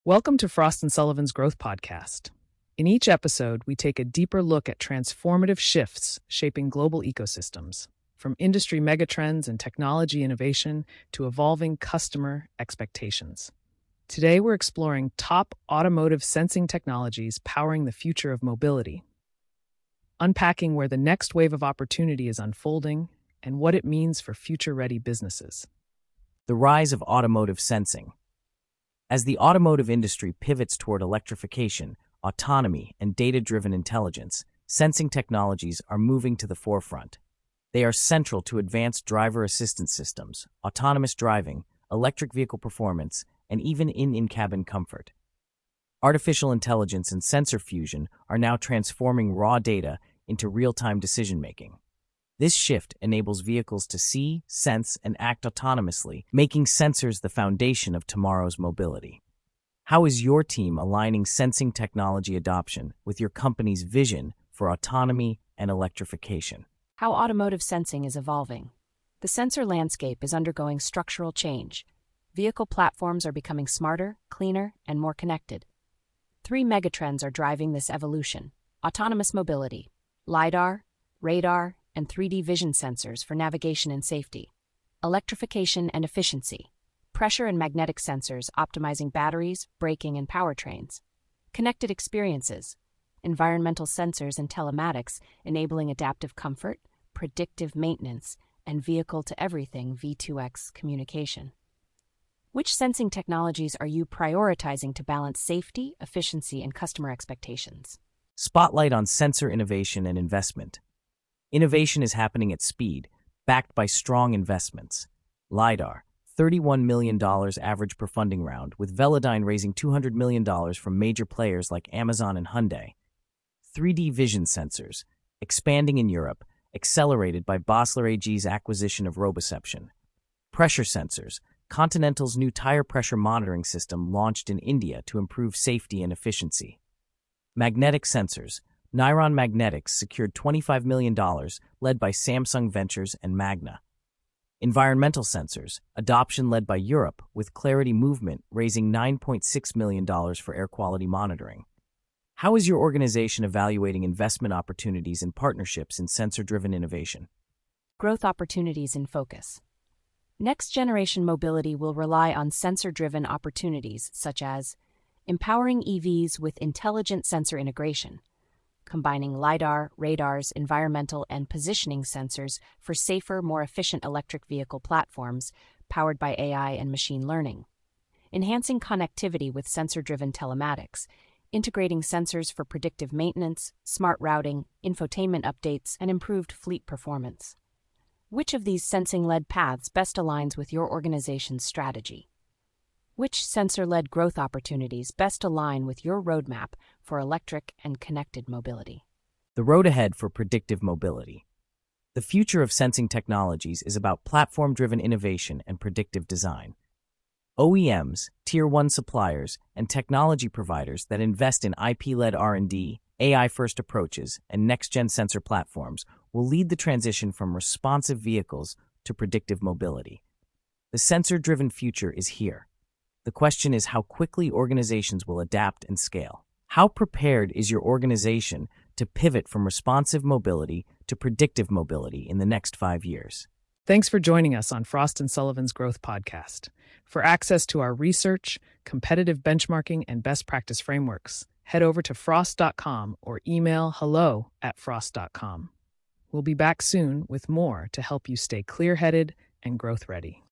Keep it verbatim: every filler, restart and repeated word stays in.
Welcome to Frost and Sullivan's Growth Podcast. In each episode, we take a deeper look at transformative shifts shaping global ecosystems, from industry megatrends and technology innovation to evolving customer expectations. Today, we're exploring top automotive sensing technologies powering the future of mobility, unpacking where the next wave of opportunity is unfolding and what it means for future-ready businesses. The rise of automotive sensing. As the automotive industry pivots toward electrification, autonomy, and data-driven intelligence, sensing technologies are moving to the forefront. They are central to advanced driver assistance systems, autonomous driving, electric vehicle performance, and even in-in-cabin comfort. Artificial intelligence and sensor fusion are now transforming raw data into real-time decision-making. This shift enables vehicles to see, sense, and act autonomously, making sensors the foundation of tomorrow's mobility. How is your team aligning sensing technology adoption with your company's vision for autonomy and electrification? How automotive sensing is evolving. The sensor landscape is undergoing structural change. Vehicle platforms are becoming smarter, cleaner, and more connected. Three megatrends are driving this evolution: autonomous mobility, LiDAR, radar, and three D vision sensors for navigation and safety, electrification and efficiency, pressure and magnetic sensors optimizing batteries, braking, and powertrains, connected experiences, environmental sensors and telematics enabling adaptive comfort, predictive maintenance, and vehicle-to-everything V two X communication. Which sensing technologies are you prioritizing to balance safety, efficiency, and customer expectations? Spotlight on sensor innovation and investment. Innovation is happening at speed, backed by strong investments. LiDAR, thirty-one million dollars average per funding round, with Velodyne raising two hundred million dollars from major players like Amazon and Hyundai. three D vision sensors, expanding in Europe, accelerated by Basler A G's acquisition of Roboception. Pressure sensors, Continental's new tire pressure monitoring system launched in India to improve safety and efficiency. Magnetic sensors, Niron Magnetics secured twenty-five million dollars, led by Samsung Ventures and Magna. Environmental sensors, adoption led by Europe, with Clarity Movement raising nine point six million dollars for air quality monitoring. How is your organization evaluating investment opportunities and partnerships in sensor-driven innovation? Growth opportunities in focus. Next-generation mobility will rely on sensor-driven opportunities such as empowering E Vs with intelligent sensor integration, combining LiDAR, radars, environmental, and positioning sensors for safer, more efficient electric vehicle platforms powered by A I and machine learning. Enhancing connectivity with sensor-driven telematics, integrating sensors for predictive maintenance, smart routing, infotainment updates, and improved fleet performance. Which of these sensing-led paths best aligns with your organization's strategy? Which sensor-led growth opportunities best align with your roadmap for electric and connected mobility? The road ahead for predictive mobility. The future of sensing technologies is about platform-driven innovation and predictive design. O E Ms, Tier one suppliers, and technology providers that invest in I P-led R and D, A I-first approaches, and next-gen sensor platforms will lead the transition from responsive vehicles to predictive mobility. The sensor-driven future is here. The question is how quickly organizations will adapt and scale. How prepared is your organization to pivot from responsive mobility to predictive mobility in the next five years? Thanks for joining us on Frost and Sullivan's Growth Podcast. For access to our research, competitive benchmarking, and best practice frameworks, head over to frost dot com or email hello at frost dot com. We'll be back soon with more to help you stay clear-headed and growth-ready.